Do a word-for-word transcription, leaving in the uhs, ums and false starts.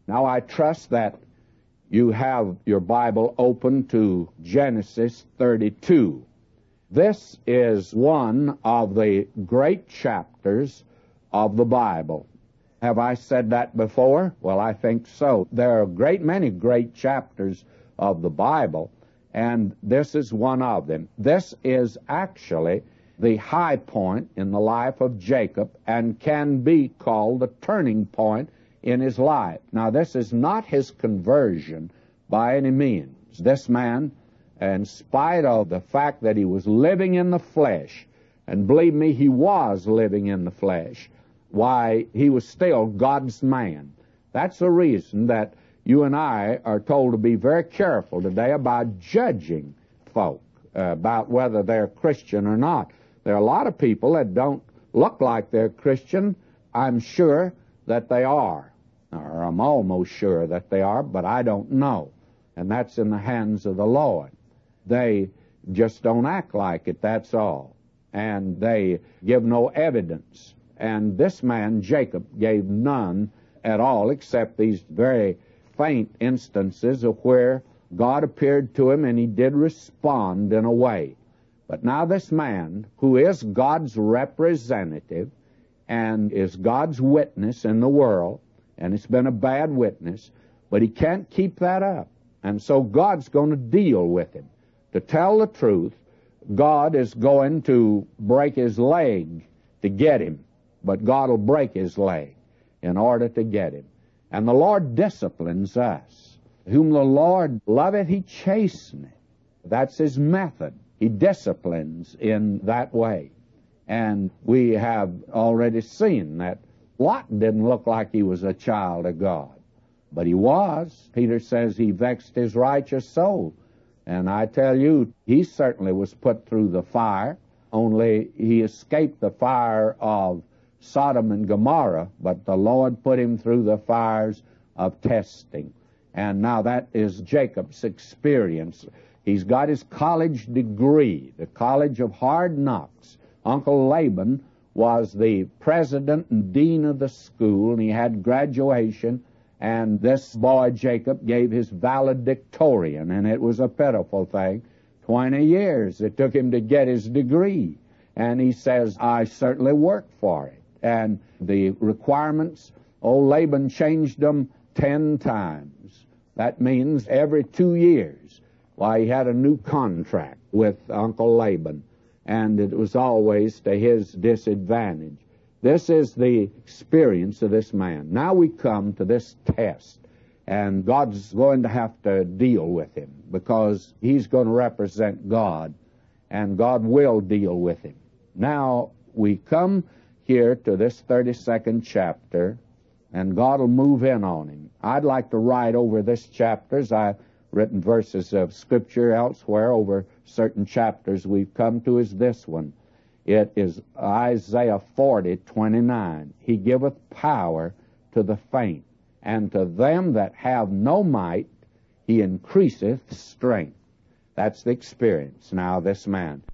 Now I trust that you have your Bible open to Genesis thirty-two. This is one of the great chapters of the Bible. Have I said that before? Well, I think so. There are a great many great chapters of the Bible, and this is one of them. This is actually the high point in the life of Jacob and can be called the turning point in his life. Now, this is not his conversion by any means. This man, in spite of the fact that he was living in the flesh, and believe me, he was living in the flesh, why, he was still God's man. That's the reason that you and I are told to be very careful today about judging folk, uh, about whether they're Christian or not. There are a lot of people that don't look like they're Christian. I'm sure that they are, or I'm almost sure that they are, but I don't know. And that's in the hands of the Lord. They just don't act like it, that's all. And they give no evidence. And this man, Jacob, gave none at all except these very faint instances of where God appeared to him and he did respond in a way. But now this man, who is God's representative and is God's witness in the world, and it's been a bad witness, but he can't keep that up. And so God's going to deal with him. To tell the truth, God is going to break his leg to get him, but God will break his leg in order to get him. And the Lord disciplines us. Whom the Lord loveth, he chasteneth. That's his method. He disciplines in that way. And we have already seen that Lot didn't look like he was a child of God, but he was. Peter says he vexed his righteous soul. And I tell you, he certainly was put through the fire, only he escaped the fire of Sodom and Gomorrah, but the Lord put him through the fires of testing. And now that is Jacob's experience. He's got his college degree, the College of Hard Knocks. Uncle Laban was the president and dean of the school, and he had graduation, and this boy Jacob gave his valedictorian, and it was a pitiful thing. Twenty years it took him to get his degree. And he says, I certainly worked for it. And the requirements, old Laban changed them ten times. That means every two years. Why, he had a new contract with Uncle Laban, and it was always to his disadvantage. This is the experience of this man. Now we come to this test, and God's going to have to deal with him because he's going to represent God, and God will deal with him. Now we come here to this thirty-second chapter, and God will move in on him. I'd like to write over this chapter, as I've written verses of Scripture elsewhere over certain chapters we've come to, is this one. It is Isaiah forty, twenty-nine. He giveth power to the faint, and to them that have no might he increaseth strength. That's the experience now of this man.